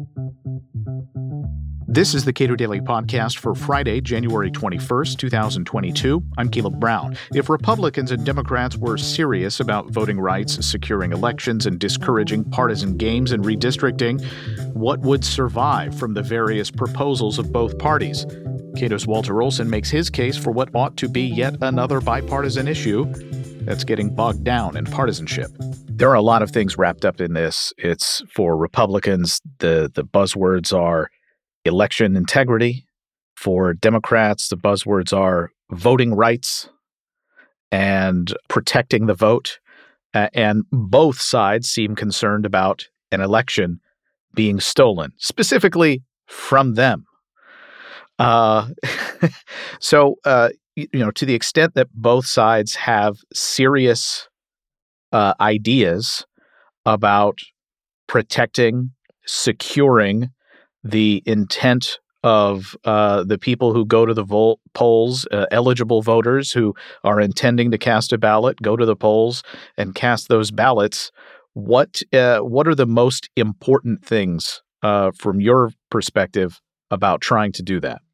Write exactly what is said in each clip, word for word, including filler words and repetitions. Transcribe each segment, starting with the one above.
This is the Cato Daily Podcast for Friday, January twenty-first, twenty twenty-two. I'm Caleb Brown. If Republicans and Democrats were serious about voting rights, securing elections, and discouraging partisan games and redistricting, what would survive from the various proposals of both parties? Cato's Walter Olson makes his case for what ought to be yet another bipartisan issue that's getting bogged down in partisanship. There are a lot of things wrapped up in this. It's for Republicans, the, the buzzwords are election integrity. For Democrats, the buzzwords are voting rights and protecting the vote. Uh, and both sides seem concerned about an election being stolen, specifically from them. Uh, so, uh, you know, to the extent that both sides have serious uh, ideas about protecting, securing the intent of uh, the people who go to the vol- polls, uh, eligible voters who are intending to cast a ballot, go to the polls and cast those ballots. What uh, what are the most important things uh, from your perspective about trying to do that?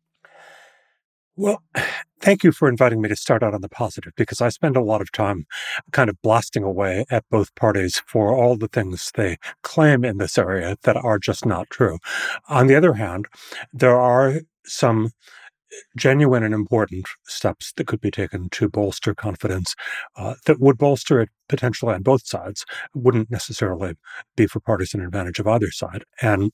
Well, thank you for inviting me to start out on the positive, because I spend a lot of time kind of blasting away at both parties for all the things they claim in this area that are just not true. On the other hand, there are some genuine and important steps that could be taken to bolster confidence uh, that would bolster it potentially on both sides. It wouldn't necessarily be for partisan advantage of either side. And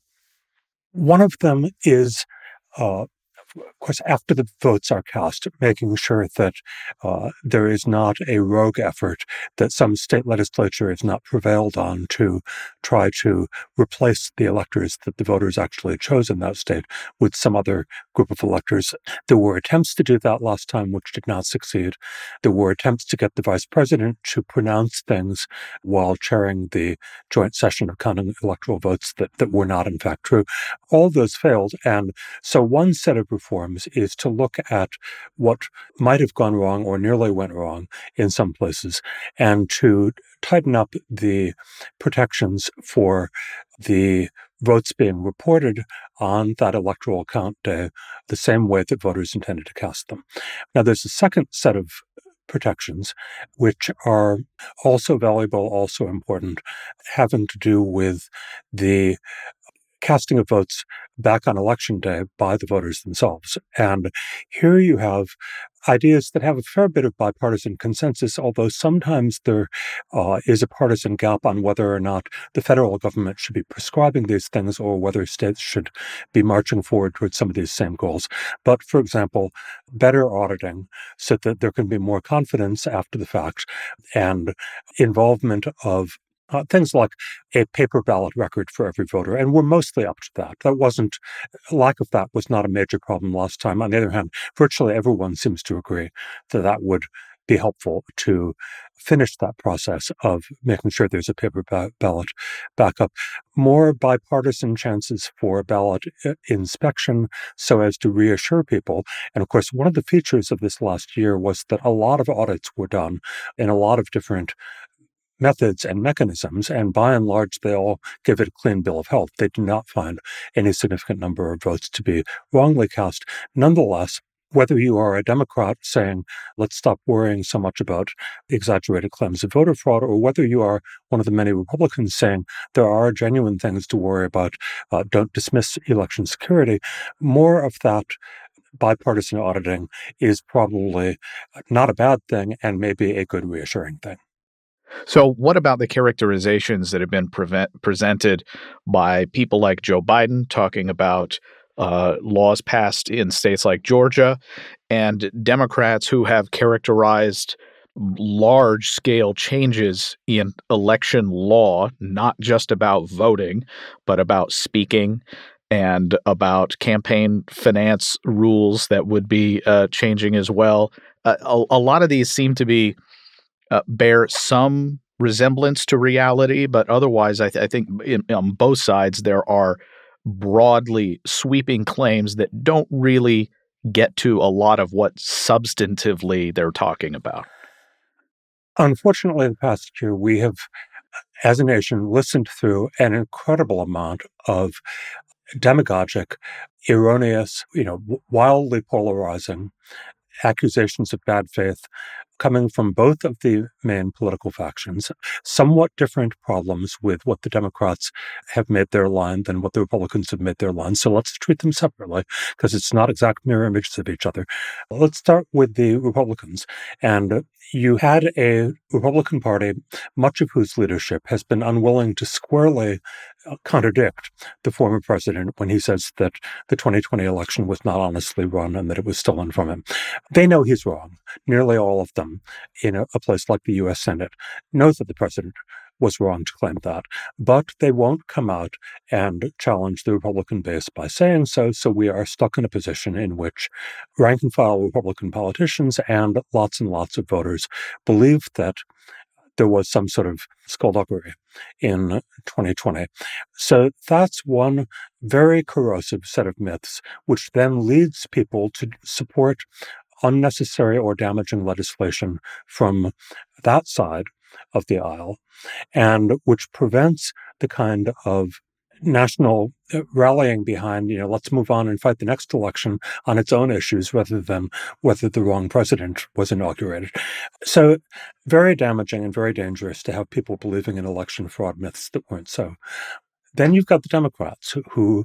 one of them is uh, of course, after the votes are cast, making sure that uh, there is not a rogue effort that some state legislature has not prevailed on to try to replace the electors that the voters actually chose in that state with some other group of electors. There were attempts to do that last time, which did not succeed. There were attempts to get the vice president to pronounce things while chairing the joint session of counting electoral votes that, that were not, in fact, true. All of those failed. And so one set of reforms is to look at what might have gone wrong or nearly went wrong in some places, and to tighten up the protections for the votes being reported on that electoral count day the same way that voters intended to cast them. Now, there's a second set of protections, which are also valuable, also important, having to do with the casting of votes back on election day by the voters themselves. And here you have ideas that have a fair bit of bipartisan consensus, although sometimes there uh, is a partisan gap on whether or not the federal government should be prescribing these things or whether states should be marching forward towards some of these same goals. But, for example, better auditing so that there can be more confidence after the fact, and involvement of Uh, things like a paper ballot record for every voter. And we're mostly up to that. That wasn't, lack of that was not a major problem last time. On the other hand, virtually everyone seems to agree that that would be helpful to finish that process of making sure there's a paper ba- ballot backup. More bipartisan chances for ballot uh, inspection so as to reassure people. And of course, one of the features of this last year was that a lot of audits were done in a lot of different methods and mechanisms, and by and large, they all give it a clean bill of health. They do not find any significant number of votes to be wrongly cast. Nonetheless, whether you are a Democrat saying, let's stop worrying so much about exaggerated claims of voter fraud, or whether you are one of the many Republicans saying there are genuine things to worry about, uh, don't dismiss election security, more of that bipartisan auditing is probably not a bad thing and maybe a good reassuring thing. So what about the characterizations that have been prevent, presented by people like Joe Biden talking about uh, laws passed in states like Georgia, and Democrats who have characterized large-scale changes in election law, not just about voting, but about speaking and about campaign finance rules that would be uh, changing as well? Uh, a, a lot of these seem to be Uh, bear some resemblance to reality, but otherwise, I, th- I think in, on both sides there are broadly sweeping claims that don't really get to a lot of what substantively they're talking about. Unfortunately, the past year, we have, as a nation, listened through an incredible amount of demagogic, erroneous, you know, wildly polarizing accusations of bad faith coming from both of the main political factions, somewhat different problems with what the Democrats have made their line than what the Republicans have made their line. So let's treat them separately because it's not exact mirror images of each other. Let's start with the Republicans. And you had a Republican Party, much of whose leadership has been unwilling to squarely contradict the former president when he says that the twenty twenty election was not honestly run and that it was stolen from him. They know he's wrong. Nearly all of them in a, a place like the U S Senate knows that the president was wrong to claim that, but they won't come out and challenge the Republican base by saying so. So we are stuck in a position in which rank and file Republican politicians and lots and lots of voters believe that there was some sort of skullduggery in twenty twenty. So that's one very corrosive set of myths, which then leads people to support unnecessary or damaging legislation from that side of the aisle, and which prevents the kind of national rallying behind, you know, let's move on and fight the next election on its own issues rather than whether the wrong president was inaugurated. So very damaging and very dangerous to have people believing in election fraud myths that weren't so. Then you've got the Democrats who,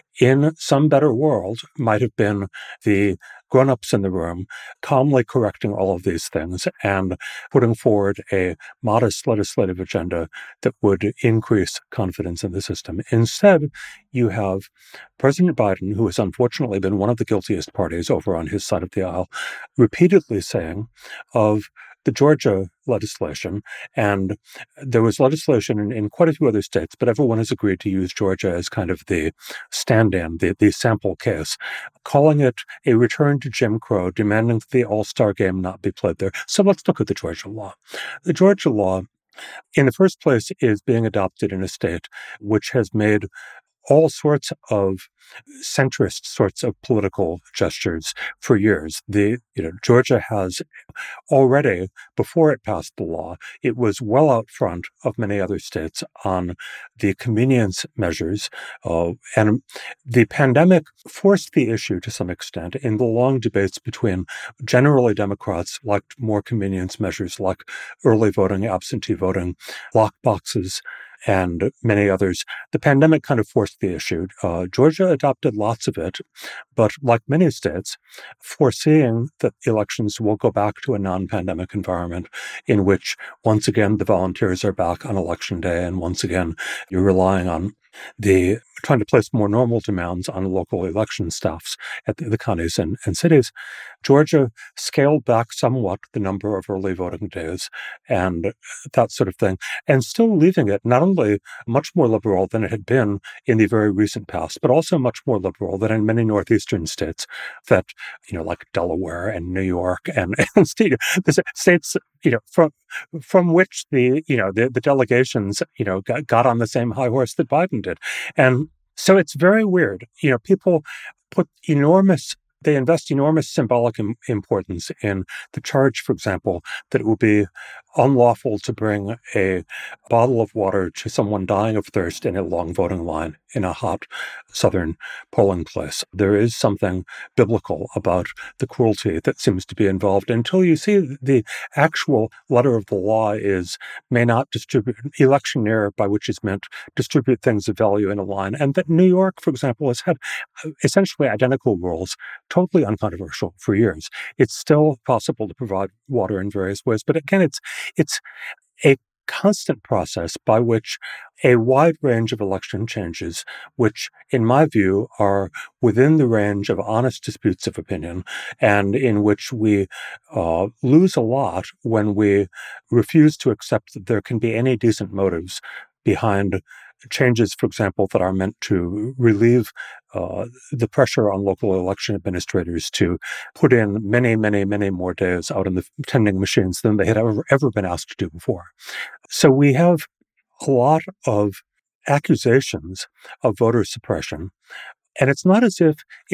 in some better world, might have been the grown-ups in the room, calmly correcting all of these things and putting forward a modest legislative agenda that would increase confidence in the system. Instead, you have President Biden, who has unfortunately been one of the guiltiest parties over on his side of the aisle, repeatedly saying of the Georgia legislation, and there was legislation in, in quite a few other states, but everyone has agreed to use Georgia as kind of the stand-in, the, the sample case, calling it a return to Jim Crow, demanding that the All-Star game not be played there. So let's look at the Georgia law. The Georgia law, in the first place, is being adopted in a state which has made all sorts of centrist sorts of political gestures for years. The, you know, Georgia has already, before it passed the law, it was well out front of many other states on the convenience measures. Uh, and the pandemic forced the issue to some extent in the long debates between generally Democrats liked more convenience measures like early voting, absentee voting, lock boxes, and many others. The pandemic kind of forced the issue. Uh, Georgia adopted lots of it, but like many states, foreseeing that elections will go back to a non-pandemic environment in which, once again, the volunteers are back on election day, and once again, you're relying on the trying to place more normal demands on local election staffs at the, the counties and, and cities. Georgia scaled back somewhat the number of early voting days and that sort of thing, and still leaving it not only much more liberal than it had been in the very recent past, but also much more liberal than in many northeastern states that, you know, like Delaware and New York and, and state, the states, you know, from from which the, you know, the, the delegations, you know, got, got on the same high horse that Biden did. And so it's very weird. You know, people put enormous They invest enormous symbolic im- importance in the charge, for example, that it will be unlawful to bring a bottle of water to someone dying of thirst in a long voting line in a hot southern polling place. There is something biblical about the cruelty that seems to be involved until you see the actual letter of the law is may not distribute, electioneer, by which is meant distribute things of value in a line. And that New York, for example, has had essentially identical rules, totally uncontroversial for years. It's still possible to provide water in various ways, but again, it's it's a constant process by which a wide range of election changes, which in my view are within the range of honest disputes of opinion, and in which we uh, lose a lot when we refuse to accept that there can be any decent motives behind changes, for example, that are meant to relieve uh, the pressure on local election administrators to put in many, many, many more days out in the tending machines than they had ever, ever been asked to do before. So we have a lot of accusations of voter suppression. And it's not as if it's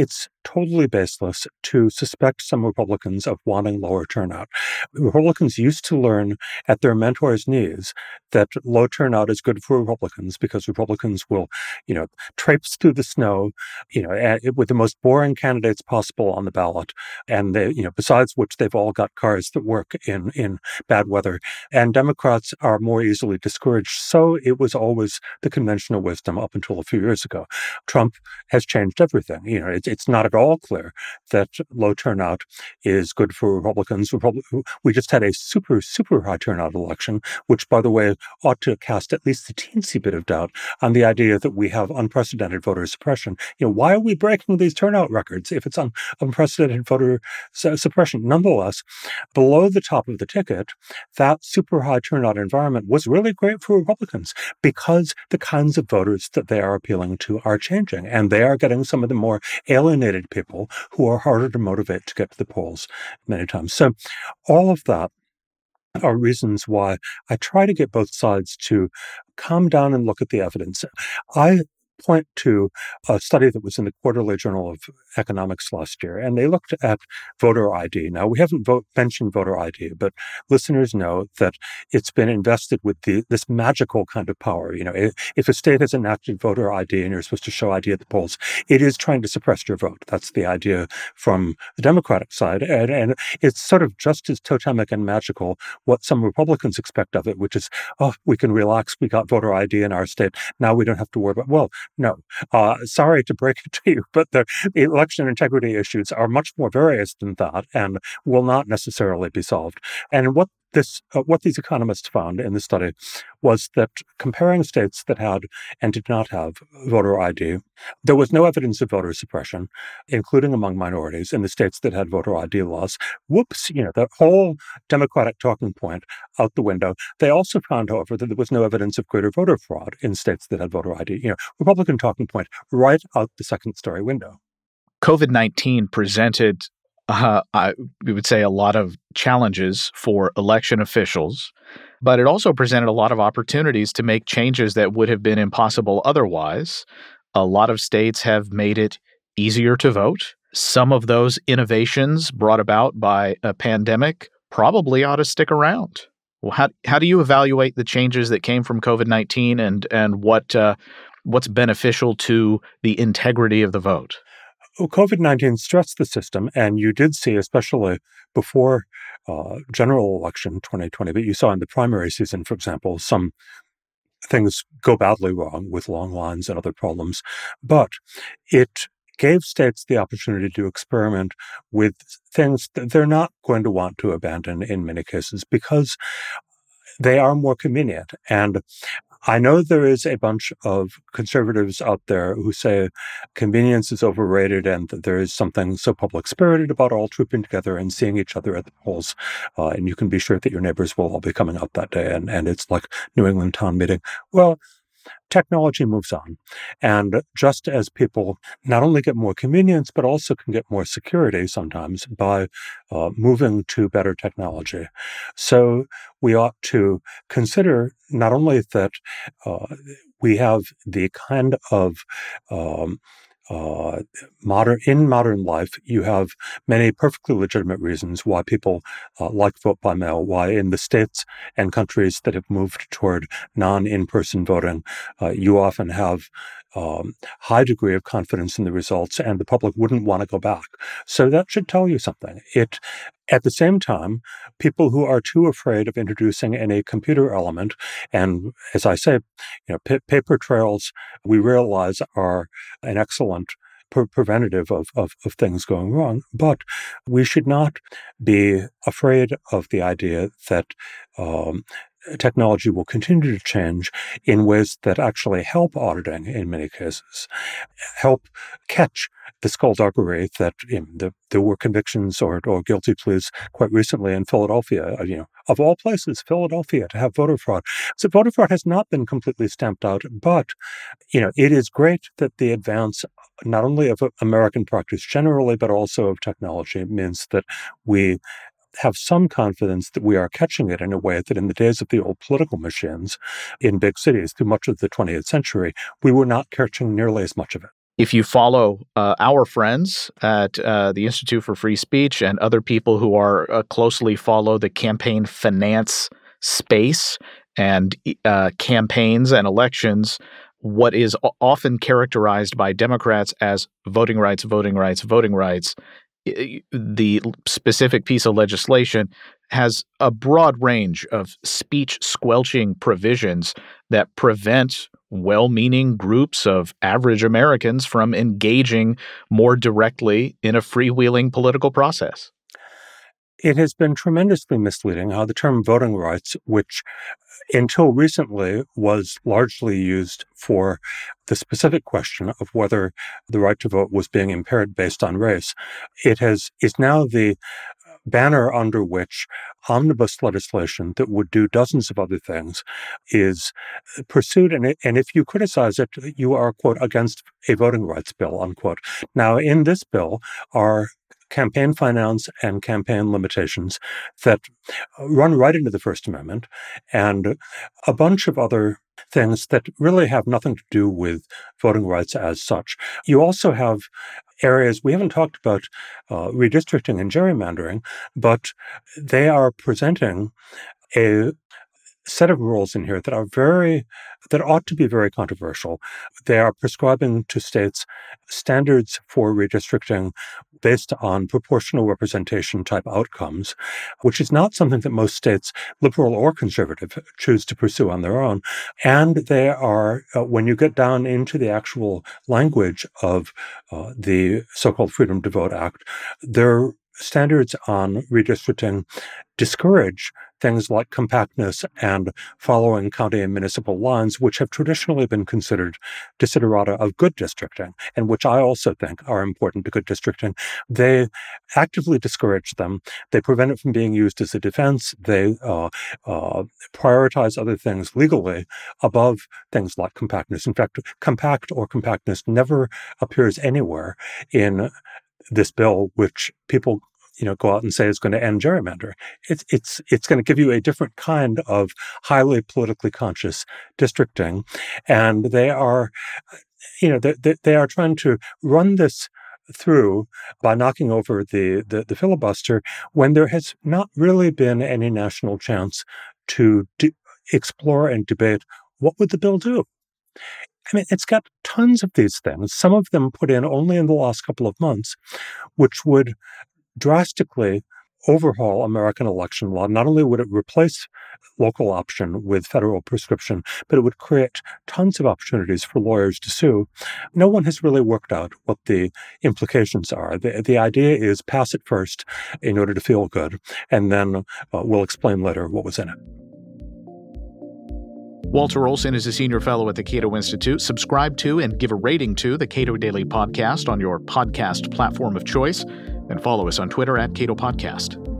totally baseless to suspect some Republicans of wanting lower turnout. Republicans used to learn at their mentors' knees that low turnout is good for Republicans because Republicans will, you know, traipse through the snow, you know, with the most boring candidates possible on the ballot. And they, you know, besides which they've all got cars that work in, in bad weather. And Democrats are more easily discouraged. So it was always the conventional wisdom up until a few years ago. Trump has changed everything. You know, it's, it's not at all clear that low turnout is good for Republicans. Repub- we just had a super, super high turnout election, which, by the way, ought to cast at least a teensy bit of doubt on the idea that we have unprecedented voter suppression. You know, why are we breaking these turnout records if it's un- unprecedented voter su- suppression? Nonetheless, below the top of the ticket, that super high turnout environment was really great for Republicans because the kinds of voters that they are appealing to are changing, and they are getting some of the more alienated people who are harder to motivate to get to the polls many times. So all of that are reasons why I try to get both sides to calm down and look at the evidence. I point to a study that was in the Quarterly Journal of Economics last year, and they looked at voter I D. Now, we haven't vote, mentioned voter I D, but listeners know that it's been invested with the, this magical kind of power. You know, if, if a state has enacted voter I D and you're supposed to show I D at the polls, it is trying to suppress your vote. That's the idea from the Democratic side. And, and it's sort of just as totemic and magical what some Republicans expect of it, which is, oh, we can relax. We got voter I D in our state. Now we don't have to worry about, well, no, uh, sorry to break it to you, but the, the election integrity issues are much more various than that and will not necessarily be solved. And what this, uh, what these economists found in the study was that comparing states that had and did not have voter I D, there was no evidence of voter suppression, including among minorities in the states that had voter I D laws. Whoops, you know, the whole Democratic talking point out the window. They also found, however, that there was no evidence of greater voter fraud in states that had voter I D. You know, Republican talking point right out the second story window. COVID nineteen presented, uh, I, we would say, a lot of challenges for election officials, but it also presented a lot of opportunities to make changes that would have been impossible otherwise. A lot of states have made it easier to vote. Some of those innovations brought about by a pandemic probably ought to stick around. Well, how how do you evaluate the changes that came from COVID nineteen and and what uh, what's beneficial to the integrity of the vote? Well, COVID nineteen stressed the system, and you did see, especially before uh, general election twenty twenty, but you saw in the primary season, for example, some things go badly wrong with long lines and other problems. But it gave states the opportunity to experiment with things that they're not going to want to abandon in many cases because they are more convenient. And I know there is a bunch of conservatives out there who say convenience is overrated and that there is something so public-spirited about all trooping together and seeing each other at the polls. Uh, and you can be sure that your neighbors will all be coming out that day, and, and it's like New England town meeting. Well, technology moves on. And just as people not only get more convenience, but also can get more security sometimes by uh, moving to better technology. So we ought to consider not only that uh, we have the kind of um, Uh, modern in modern life, you have many perfectly legitimate reasons why people uh, like vote by mail, why in the states and countries that have moved toward non-in-person voting, uh, you often have um, high degree of confidence in the results, and the public wouldn't want to go back. So that should tell you something. It, at the same time, people who are too afraid of introducing any computer element, and as I say, you know, p- paper trails, we realize are an excellent pre- preventative of, of, of things going wrong. But we should not be afraid of the idea that um, technology will continue to change in ways that actually help auditing in many cases, help catch the skullduggery that you know, the, there were convictions or, or guilty pleas quite recently in Philadelphia, you know, of all places, Philadelphia, to have voter fraud. So voter fraud has not been completely stamped out, but, you know, it is great that the advance not only of American practice generally, but also of technology means that we have some confidence that we are catching it in a way that in the days of the old political machines in big cities through much of the twentieth century, we were not catching nearly as much of it. If you follow uh, our friends at uh, the Institute for Free Speech and other people who are uh, closely follow the campaign finance space and uh, campaigns and elections, what is often characterized by Democrats as voting rights, voting rights, voting rights, the specific piece of legislation has a broad range of speech squelching provisions that prevent well-meaning groups of average Americans from engaging more directly in a freewheeling political process. It has been tremendously misleading how the term voting rights, which until recently was largely used for the specific question of whether the right to vote was being impaired based on race, it has is now the banner under which omnibus legislation that would do dozens of other things is pursued. And, it, and if you criticize it, you are, quote, against a voting rights bill, unquote. Now, in this bill are campaign finance and campaign limitations that run right into the First Amendment, and a bunch of other things that really have nothing to do with voting rights as such. You also have areas, we haven't talked about uh, redistricting and gerrymandering, but they are presenting a set of rules in here that are very, that ought to be very controversial. They are prescribing to states standards for redistricting based on proportional representation type outcomes, which is not something that most states, liberal or conservative, choose to pursue on their own. And they are, uh, when you get down into the actual language of uh, the so-called Freedom to Vote Act, their standards on redistricting discourage things like compactness and following county and municipal lines, which have traditionally been considered desiderata of good districting, and which I also think are important to good districting. They actively discourage them. They prevent it from being used as a defense. They uh, uh, prioritize other things legally above things like compactness. In fact, compact or compactness never appears anywhere in this bill, which people you know, go out and say is going to end gerrymandering. It's it's it's going to give you a different kind of highly politically conscious districting, and they are, you know, they they are trying to run this through by knocking over the, the the filibuster when there has not really been any national chance to de- explore and debate what would the bill do. I mean, it's got tons of these things, some of them put in only in the last couple of months, which would drastically overhaul American election law. Not only would it replace local option with federal prescription, but it would create tons of opportunities for lawyers to sue. No one has really worked out what the implications are. The, the idea is pass it first in order to feel good, and then uh, we'll explain later what was in it. Walter Olson is a senior fellow at the Cato Institute. Subscribe to and give a rating to the Cato Daily Podcast on your podcast platform of choice, and follow us on Twitter at Cato Podcast.